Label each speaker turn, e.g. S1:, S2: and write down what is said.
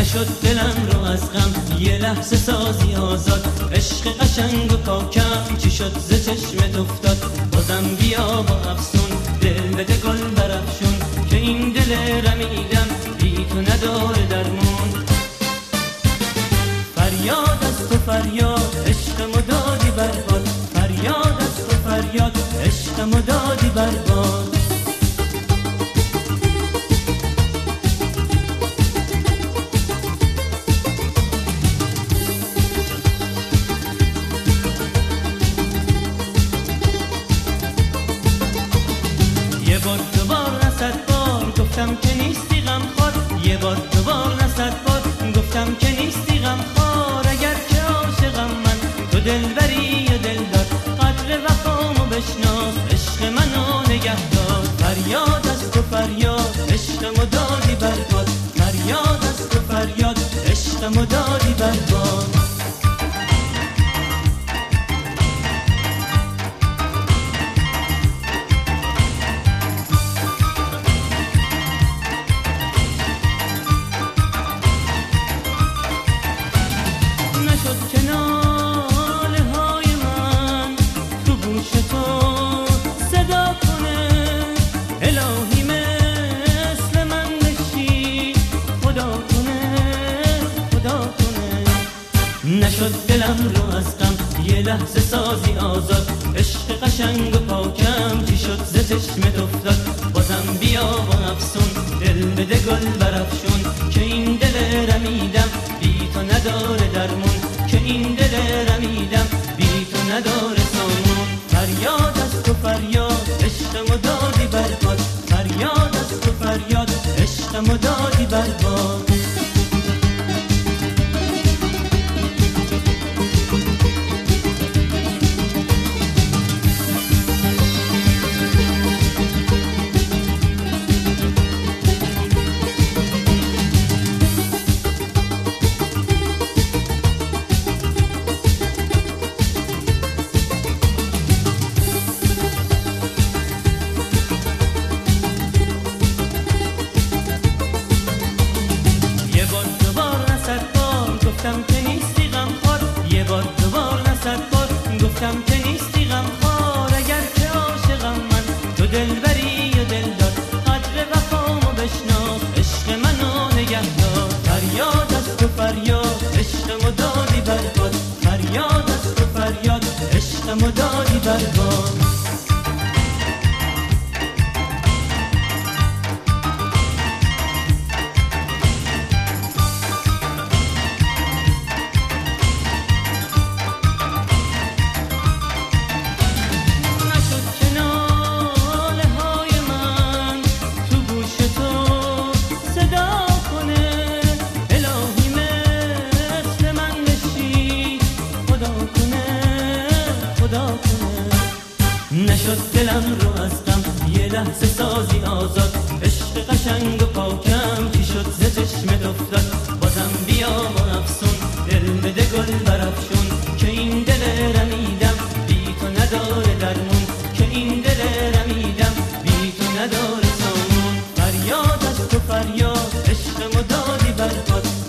S1: نشد دلم رو از غم یه لحظه سازی آزاد. عشق قشنگ و پاکم چی شد ز چشمت افتاد؟ بازم بیا با افسون دل بده گل برافشون، که این دل رمیدم بی تو نداره درمون. فریاد از تو فریاد عشقمو دادی برباد، فریاد از تو فریاد عشقمو دادی برباد. یه بار دوبار نه صد بار گفتم که نیستی غمخوار، یه بار دوبار نه صد بار گفتم که نیستی غمخوار. اگر که عاشقم من تو دلبری و دلدار، قدر وفامو بشناس عشق منو نگهدار. فریاد از تو فریاد عشقمو دادی برباد، فریاد از تو فریاد عشقمو دادی برباد. نشد که ناله های من تو گوش تو صدا کنه، الهی مثل من نشی خدا کنه، خدا کنه. نشد دلم رو از غم یه لحظه سازی آزاد. عشق قشنگ و پاکم چی شد ز چشمت افتاد؟ بازم بیا با افسون دل بده گل برافشون، که این دل رمیدم بی تو نداره درمون، که این دل رمیدم بی تو نداره سامون. فریاد از تو فریاد عشقمو دادی برباد، فریاد از تو فریاد عشقمو دادی برباد. یه بار دوبار نه صد بار گفتم که نیستی غمخوار، یه بار دوبار نه صد بار گفتم که نیستی غمخوار. اگر که عاشقم من تو دلبری و دلدار، قدر وفامو بشناس عشق منو نگهدار. فریاد از تو فریاد عشقمو دادی برباد، فریاد از تو فریاد عشقمو دادی برباد. نشد دلم رو از غم یه لحظه سازی آزاد. عشق قشنگ و پاکم چی شد ز چشمت افتاد؟ بازم بیا با افسون دل بده گل برافشون، که این دل رمیدم بی تو نداره درمون، که این دل رمیدم بی تو نداره سامون. فریاد از تو فریاد عشقمو دادی برباد،